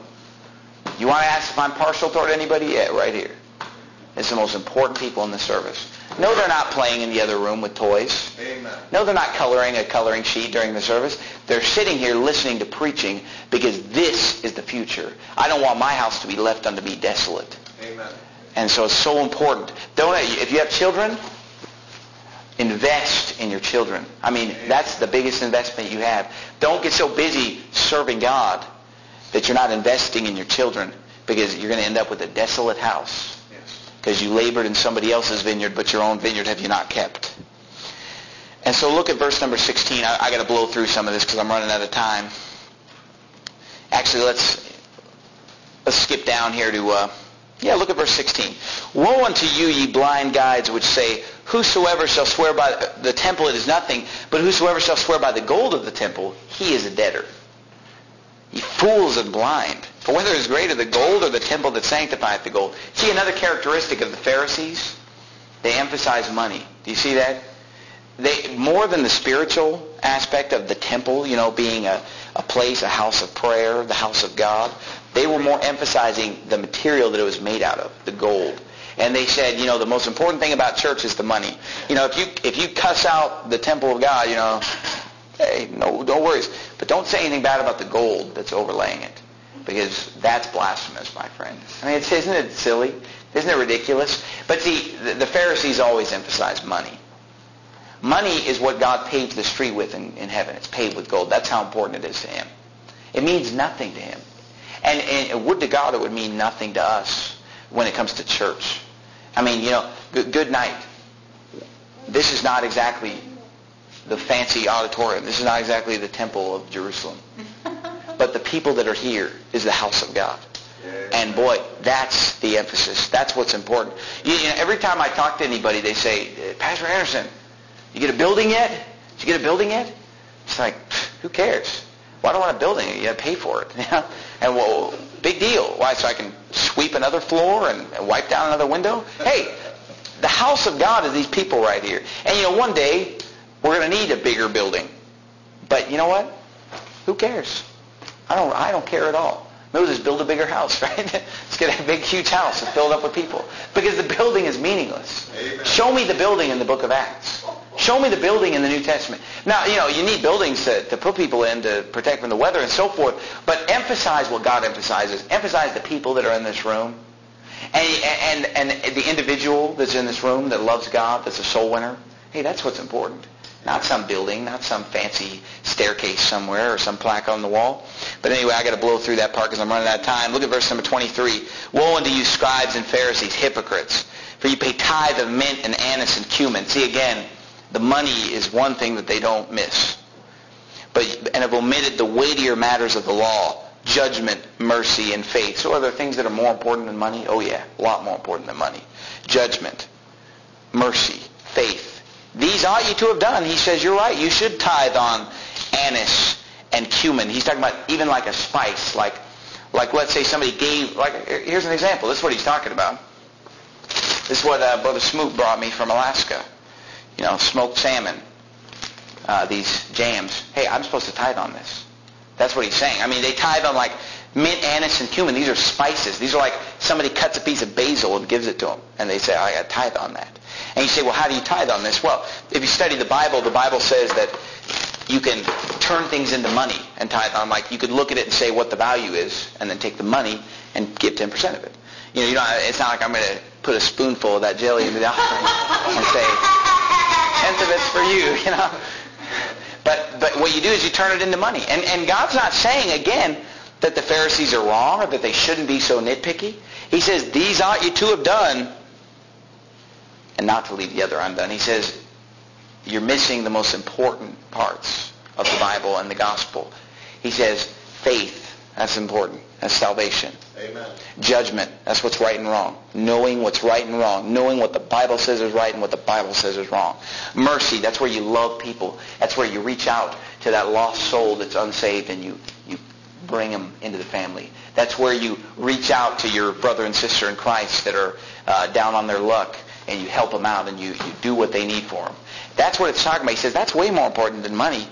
You want to ask if I'm partial toward anybody? Yeah, right here. It's the most important people in the service. No, they're not playing in the other room with toys. Amen. No, they're not coloring a coloring sheet during the service. They're sitting here listening to preaching because this is the future. I don't want my house to be left unto me desolate. Amen. And so it's so important. Don't if you have children, invest in your children. I mean, Amen. That's the biggest investment you have. Don't get so busy serving God that you're not investing in your children because you're going to end up with a desolate house. Because you labored in somebody else's vineyard, but your own vineyard have you not kept. And so look at verse number sixteen. I, I got to blow through some of this because I'm running out of time. Actually, let's let's skip down here to uh, Yeah, look at verse sixteen. Woe unto you, ye blind guides, which say, whosoever shall swear by the temple, it is nothing, but whosoever shall swear by the gold of the temple, he is a debtor. Ye fools and blind. For whether is greater the gold or the temple that sanctifieth the gold. See, another characteristic of the Pharisees, they emphasize money. Do you see that? They more than the spiritual aspect of the temple, you know, being a, a place, a house of prayer, the house of God, they were more emphasizing the material that it was made out of, the gold. And they said, you know, the most important thing about church is the money. You know, if you if you cuss out the temple of God, you know, hey, no, no worries. But don't say anything bad about the gold that's overlaying it, because that's blasphemous, my friend. I mean, it's, isn't it silly? Isn't it ridiculous? But see, the, the Pharisees always emphasize money. Money is what God paves the street with in, in heaven. It's paved with gold. That's how important it is to him. It means nothing to him. And, and would to God it would mean nothing to us when it comes to church. I mean, you know, good, good night. This is not exactly the fancy auditorium. This is not exactly the temple of Jerusalem. But the people that are here is the house of God. And boy, that's the emphasis. That's what's important. You, you know, every time I talk to anybody, they say, Pastor Anderson, you get a building yet? Did you get a building yet? It's like, who cares? Well, I don't want a building. You got to pay for it. And well, big deal. Why? So I can sweep another floor and, and wipe down another window? Hey, the house of God is these people right here. And you know, one day we're going to need a bigger building. But you know what? Who cares? I don't. I don't care at all. Maybe we'll just build a bigger house, right? Let's get a big, huge house and fill it up with people. Because the building is meaningless. Amen. Show me the building in the book of Acts. Show me the building in the New Testament. Now, you know, you need buildings to, to put people in to protect from the weather and so forth, but emphasize what God emphasizes. Emphasize the people that are in this room. And, and, and the individual that's in this room that loves God, that's a soul winner. Hey, that's what's important. Not some building, not some fancy staircase somewhere or some plaque on the wall. But anyway, I got to blow through that part because I'm running out of time. Look at verse number twenty-three. Woe unto you, scribes and Pharisees, hypocrites, for you pay tithe of mint and anise and cumin. See, again, the money is one thing that they don't miss. But and have omitted the weightier matters of the law, judgment, mercy, and faith. So are there things that are more important than money? Oh yeah, a lot more important than money. Judgment, mercy, faith. These ought you to have done. He says, you're right, you should tithe on anise and cumin. He's talking about even like a spice, like, like let's say somebody gave, like, here's an example. This is what he's talking about. This is what uh, Brother Smoot brought me from Alaska. You know, smoked salmon, uh, these jams. Hey, I'm supposed to tithe on this. That's what he's saying. I mean, they tithe on like mint, anise, and cumin. These are spices. These are like somebody cuts a piece of basil and gives it to them. And they say, I got to tithe on that. And you say, well, how do you tithe on this? Well, if you study the Bible, the Bible says that you can turn things into money and tithe on. Like, you could look at it and say what the value is, and then take the money and give ten percent of it. You know, you know, it's not like I'm going to put a spoonful of that jelly into the offering and say, tenth of it's for you, you know. But but what you do is you turn it into money. And, and God's not saying, again, that the Pharisees are wrong or that they shouldn't be so nitpicky. He says, these ought you to have done, and not to leave the other undone. He says, you're missing the most important parts of the Bible and the gospel. He says, faith, that's important. That's salvation. Amen. Judgment, that's what's right and wrong. Knowing what's right and wrong. Knowing what the Bible says is right and what the Bible says is wrong. Mercy, that's where you love people. That's where you reach out to that lost soul that's unsaved and you, you bring them into the family. That's where you reach out to your brother and sister in Christ that are uh, down on their luck, and you help them out and you, you do what they need for them. That's what it's talking about. He says that's way more important than money.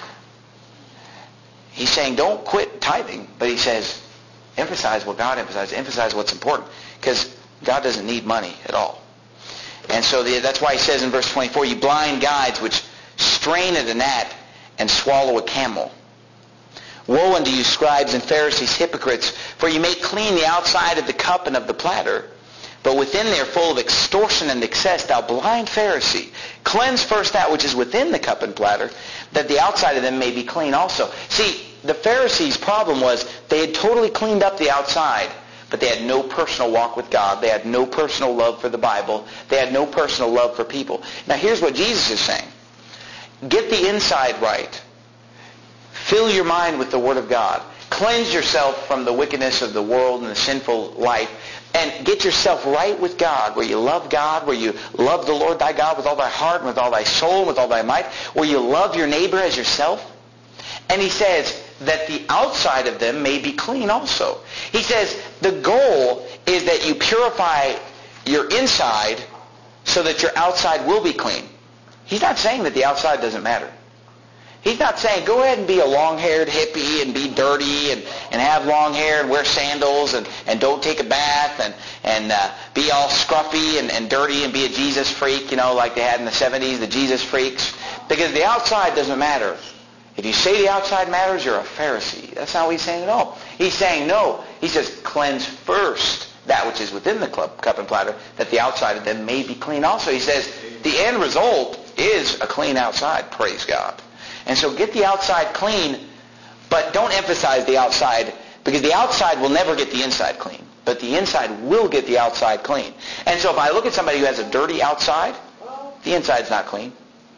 He's saying don't quit tithing, but he says emphasize what God emphasizes. Emphasize what's important, because God doesn't need money at all. And so the, that's why he says in verse twenty-four, you blind guides which strain at a gnat and swallow a camel. Woe unto you, scribes and Pharisees, hypocrites, for you make clean the outside of the cup and of the platter, but within they are full of extortion and excess. Thou blind Pharisee, cleanse first that which is within the cup and platter, that the outside of them may be clean also. See, the Pharisees' problem was they had totally cleaned up the outside, but they had no personal walk with God. They had no personal love for the Bible. They had no personal love for people. Now here's what Jesus is saying. Get the inside right. Fill your mind with the Word of God. Cleanse yourself from the wickedness of the world and the sinful life. and get yourself right with God, where you love God, where you love the Lord thy God with all thy heart and with all thy soul and with all thy might, where you love your neighbor as yourself. And he says that the outside of them may be clean also. He says the goal is that you purify your inside so that your outside will be clean. He's not saying that the outside doesn't matter. He's not saying go ahead and be a long-haired hippie and be dirty and, and have long hair and wear sandals and, and don't take a bath and, and uh, be all scruffy and, and dirty and be a Jesus freak, you know, like they had in the seventies, the Jesus freaks. Because the outside doesn't matter. If you say the outside matters, you're a Pharisee. That's not what he's saying at all. He's saying no. He says cleanse first that which is within the cup and platter, that the outside of them may be clean also. He says the end result is a clean outside, praise God. And so get the outside clean, but don't emphasize the outside, because the outside will never get the inside clean. But the inside will get the outside clean. And so if I look at somebody who has a dirty outside, the inside's not clean.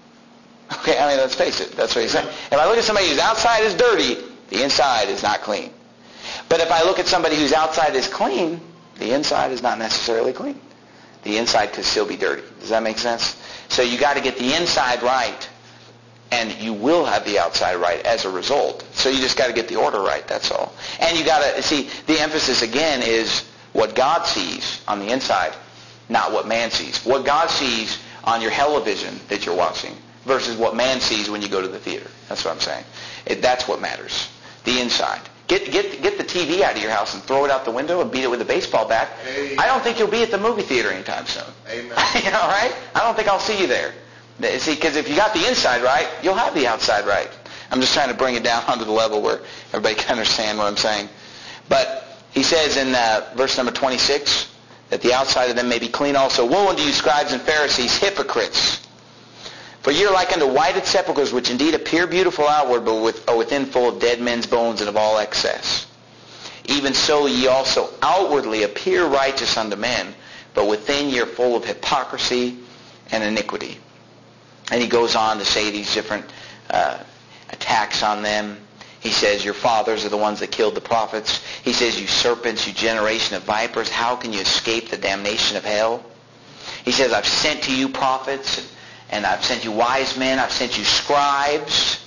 Okay, I mean, let's face it. That's what he's saying. If I look at somebody whose outside is dirty, the inside is not clean. But if I look at somebody whose outside is clean, the inside is not necessarily clean. The inside could still be dirty. Does that make sense? So you got to get the inside right, and you will have the outside right as a result. So you just got to get the order right, that's all. And you got to, see, the emphasis again is what God sees on the inside, not what man sees. What God sees on your television that you're watching versus what man sees when you go to the theater. That's what I'm saying. It, that's what matters. The inside. Get get get the T V out of your house and throw it out the window and beat it with a baseball bat. Amen. I don't think you'll be at the movie theater anytime soon. Amen. You know, right? I don't think I'll see you there. See, because if you got the inside right, you'll have the outside right. I'm just trying to bring it down onto the level where everybody can understand what I'm saying. But he says in uh, verse number twenty-six that the outside of them may be clean also. Woe unto you, scribes and Pharisees, hypocrites! For ye are like unto whited sepulchres, which indeed appear beautiful outward, but with, are within full of dead men's bones and of all excess. Even so ye also outwardly appear righteous unto men, but within ye are full of hypocrisy and iniquity. And he goes on to say these different uh, attacks on them. He says, your fathers are the ones that killed the prophets. He says, you serpents, you generation of vipers, how can you escape the damnation of hell? He says, I've sent to you prophets, and And I've sent you wise men. I've sent you scribes.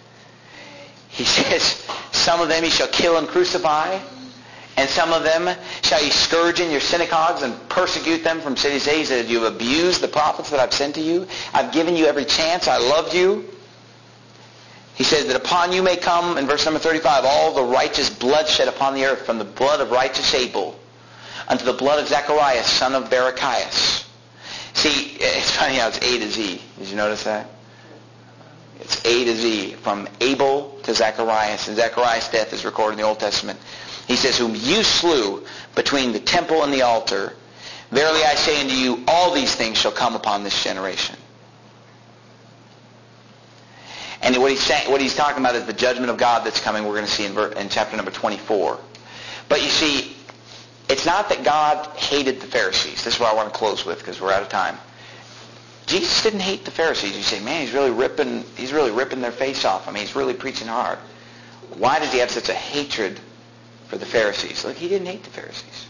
He says, some of them ye shall kill and crucify. And some of them shall ye scourge in your synagogues and persecute them from city to city. He says, you have abused the prophets that I've sent to you. I've given you every chance. I loved you. He says that upon you may come, in verse number thirty-five, all the righteous blood shed upon the earth, from the blood of righteous Abel unto the blood of Zacharias, son of Barachias. See, it's funny how it's A to Z. Did you notice that? It's A to Z, from Abel to Zacharias. And Zacharias' death is recorded in the Old Testament. He says, whom you slew between the temple and the altar. Verily I say unto you, all these things shall come upon this generation. And what he's saying, what he's talking about is the judgment of God that's coming. We're going to see in, in chapter number twenty-four. But you see, it's not that God hated the Pharisees. This is what I want to close with, because we're out of time. Jesus didn't hate the Pharisees. You say, man, he's really ripping, he's really ripping their face off. I mean, he's really preaching hard. Why does he have such a hatred for the Pharisees? Look, he didn't hate the Pharisees.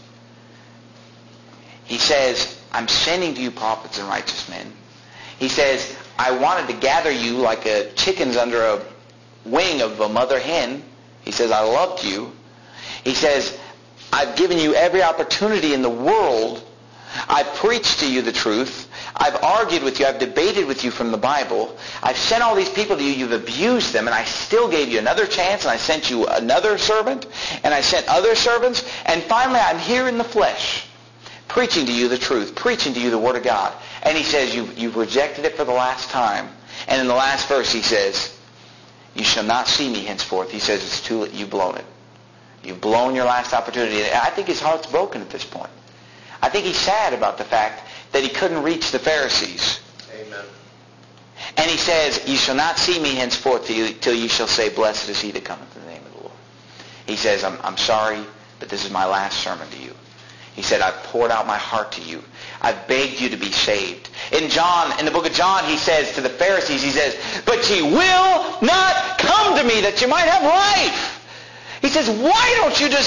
He says, I'm sending to you prophets and righteous men. He says, I wanted to gather you like a chickens under a wing of a mother hen. He says, I loved you. He says, I've given you every opportunity in the world. I've preached to you the truth. I've argued with you. I've debated with you from the Bible. I've sent all these people to you. You've abused them, and I still gave you another chance, and I sent you another servant, and I sent other servants, and finally I'm here in the flesh, preaching to you the truth, preaching to you the Word of God. And he says, you've, you've rejected it for the last time. And in the last verse he says, you shall not see me henceforth. He says, it's too late. You've blown it. You've blown your last opportunity. And I think his heart's broken at this point. I think he's sad about the fact that he couldn't reach the Pharisees. Amen. And he says, you shall not see me henceforth till you, till you shall say, blessed is he that cometh in the name of the Lord. He says, I'm, I'm sorry, but this is my last sermon to you. He said, I've poured out my heart to you. I've begged you to be saved. In John, in the book of John, he says to the Pharisees, he says, but ye will not come to me that you might have life. He says, why don't you just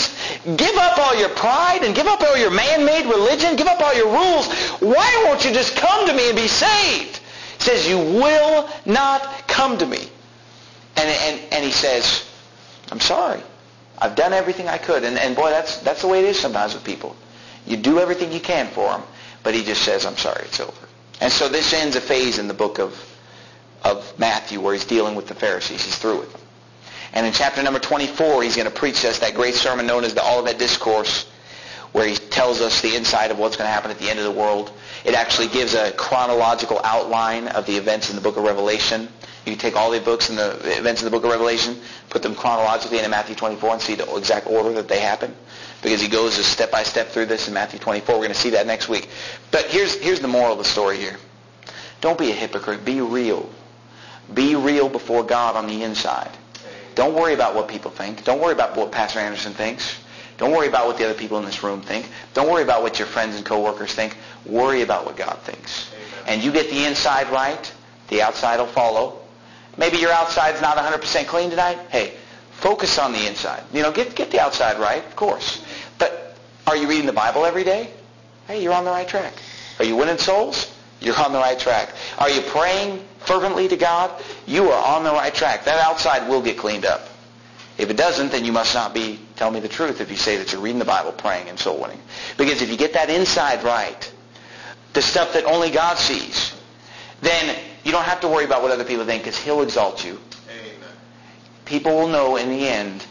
give up all your pride and give up all your man-made religion, give up all your rules. Why won't you just come to me and be saved? He says, you will not come to me. And, and, and he says, I'm sorry. I've done everything I could. And, and boy, that's, that's the way it is sometimes with people. You do everything you can for them, but he just says, I'm sorry, it's over. And so this ends a phase in the book of, of Matthew where he's dealing with the Pharisees. He's through with them. And in chapter number twenty-four, he's going to preach us that great sermon known as the Olivet Discourse, where he tells us the inside of what's going to happen at the end of the world. It actually gives a chronological outline of the events in the book of Revelation. You can take all the books and the events in the book of Revelation, put them chronologically into Matthew twenty-four and see the exact order that they happen. Because he goes just step by step through this in Matthew twenty-four. We're going to see that next week. But here's, here's the moral of the story here. Don't be a hypocrite. Be real. Be real before God on the inside. Don't worry about what people think. Don't worry about what Pastor Anderson thinks. Don't worry about what the other people in this room think. Don't worry about what your friends and coworkers think. Worry about what God thinks. Amen. And you get the inside right, the outside will follow. Maybe your outside's not one hundred percent clean tonight. Hey, focus on the inside. You know, get, get the outside right, of course. But are you reading the Bible every day? Hey, you're on the right track. Are you winning souls? You're on the right track. Are you praying fervently to God? You are on the right track. That outside will get cleaned up. If it doesn't, then you must not be telling me the truth if you say that you're reading the Bible, praying, and soul winning. Because if you get that inside right, the stuff that only God sees, then you don't have to worry about what other people think because he'll exalt you. Amen. People will know in the end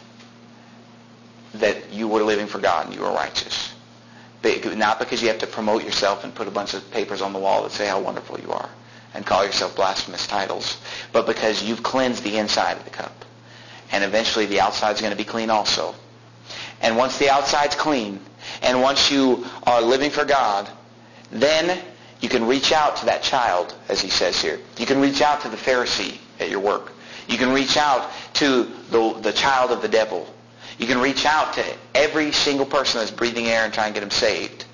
that you were living for God and you were righteous. Not because you have to promote yourself and put a bunch of papers on the wall that say how wonderful you are and call yourself blasphemous titles, but because you've cleansed the inside of the cup. And eventually the outside's going to be clean also. And once the outside's clean, and once you are living for God, then you can reach out to that child, as he says here. You can reach out to the Pharisee at your work. You can reach out to the, the child of the devil. You can reach out to every single person that's breathing air and try and get them saved.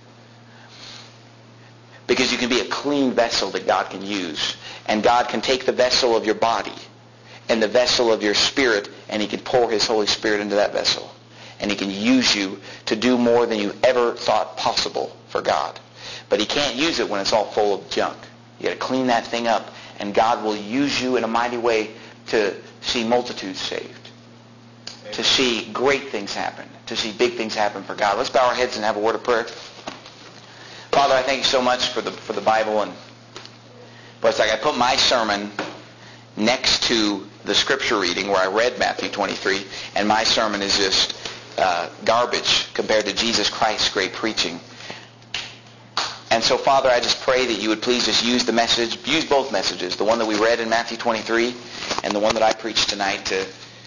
Because you can be a clean vessel that God can use. And God can take the vessel of your body and the vessel of your spirit, and he can pour his Holy Spirit into that vessel. And he can use you to do more than you ever thought possible for God. But he can't use it when it's all full of junk. You got to clean that thing up, and God will use you in a mighty way to see multitudes saved. Amen. To see great things happen, to see big things happen for God. Let's bow our heads and have a word of prayer. Father, I thank you so much for the for the Bible. And but it's like I put my sermon next to the scripture reading where I read Matthew twenty-three, and my sermon is just uh, garbage compared to Jesus Christ's great preaching. And so, Father, I just pray that you would please just use the message, use both messages, the one that we read in Matthew twenty-three and the one that I preached tonight to,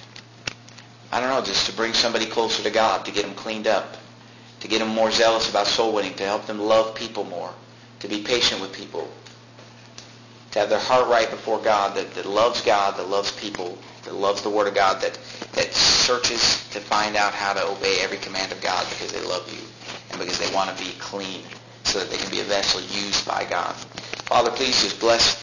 I don't know, just to bring somebody closer to God, to get them cleaned up, to get them more zealous about soul winning, to help them love people more, to be patient with people, to have their heart right before God, that, that loves God, that loves people, that loves the Word of God, that, that searches to find out how to obey every command of God because they love you and because they want to be clean so that they can be a vessel used by God. Father, please just bless